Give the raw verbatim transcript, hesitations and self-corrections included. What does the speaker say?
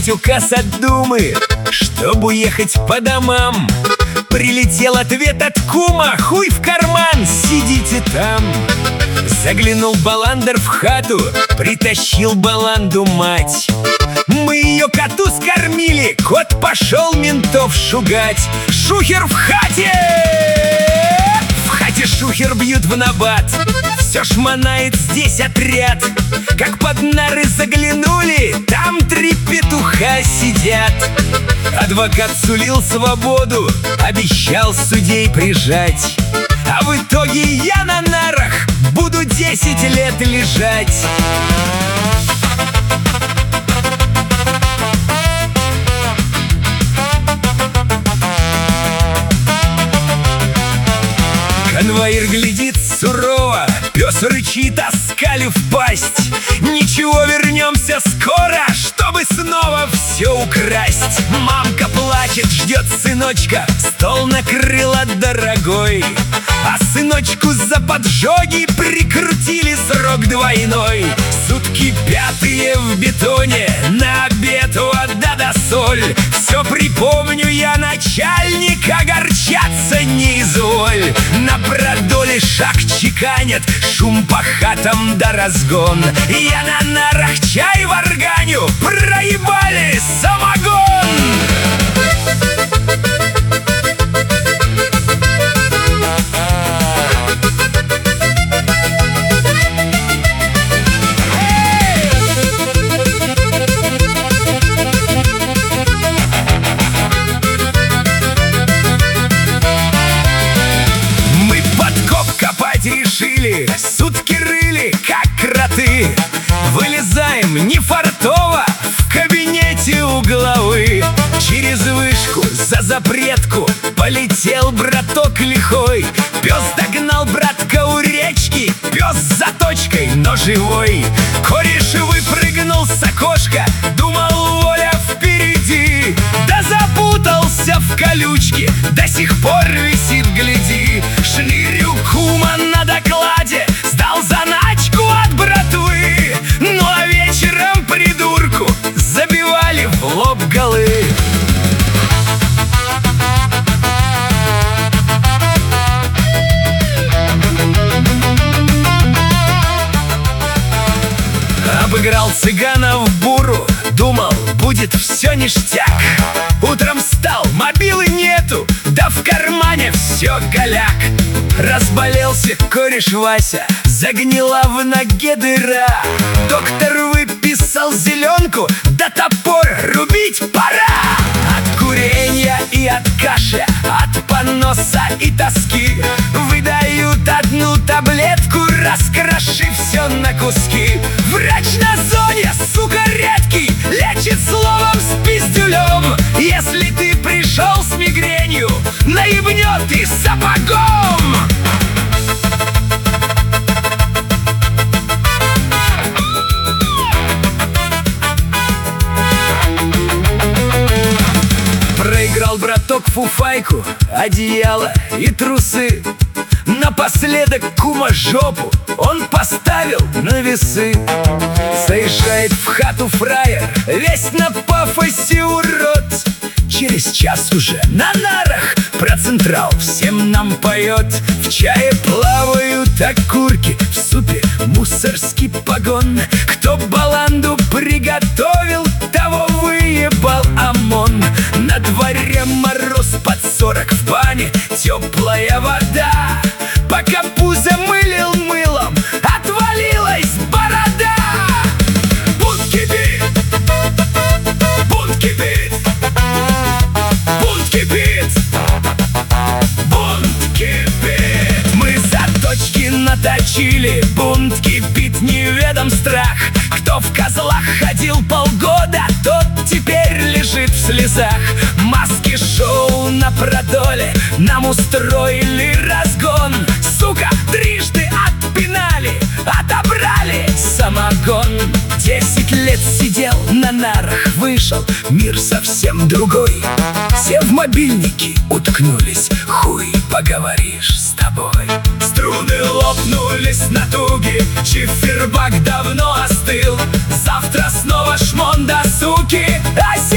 получить указ от Думы, чтобы уехать по домам. Прилетел ответ от кума: хуй в карман, сидите там. Заглянул Баландер в хату, притащил Баланду мать. Мы ее коту скормили, кот пошел ментов шугать. Шухер в хате! В хате шухер бьют в набат. Все шмонает здесь отряд. Как под нары заглянули, там три петуха сидят. Адвокат сулил свободу, обещал судей прижать. А в итоге я на нарах буду десять лет лежать. Конвоир глядит сурово, пес рычит, оскалив пасть. Ничего, вернемся скоро, чтобы снова все украсть. Мамка плачет, ждет сыночка, стол накрыла дорогой. А сыночку за поджоги прикрутили срок двойной. Сутки пятые в бетоне, на обед вода да соль. Все припомню я, начальник, огорчаться не изволь. На продоле шаг чеканят, шум по хатам да разгон. Я на нарах чай варганю, проебали самогон. Решили, сутки рыли, как кроты. Вылезаем не фартово, в кабинете у главы. Через вышку за запретку полетел браток лихой. Пес догнал братка у речки, пес с заточкой, но живой. Кореш выпрыгнул с окошка, думал, воля впереди. Да запутался в колючке, до сих пор висит, гляди. Шнырю кума на докладе, сдал заначку от братвы. Ну а вечером придурку забивали в лоб голы. Обыграл цыгана в буру, думал, будет все ништяк. Утром встал, мобилы нету, да в кармане все голяк. Разболелся кореш Вася, загнила в ноге дыра. Доктор выписал зеленку, да топор рубить пора. От курения и от кашля, от поноса и тоски выдают одну таблетку, раскрошив все на куски. Врач на зоне, сука, редкий, лечит словом с пиздюлем. Если ты пришел с мигренью, наебнет и сапогом. Проиграл браток фуфайку, одеяло и трусы. Напоследок кума жопу он поставил на весы. Заезжает в хату фраер, весь на пафосе урод. Через час уже на нарах про Централ всем нам поет. В чае плавают окурки, в супе мусорский погон. Кто баланду приготовил, того выебал ОМОН. На дворе мороз под сорок, в бане теплая вода. Пока пузо мылил мылом, отвалилась борода. Бунт кипит, бунт кипит, бунт кипит, бунт кипит. Мы заточки наточили, бунт кипит, неведом страх. Кто в козлах ходил полгода, тот теперь лежит в слезах. Маски шоу на продоле нам устроили разгон. Сука, трижды отпинали, отобрали самогон. Десять лет сидел на нарах, вышел, мир совсем другой. Все в мобильники уткнулись, хуй поговоришь с тобой. Струны лопнулись с натуги, чифербак давно остыл. Завтра снова шмаль. Дашмон до суки, а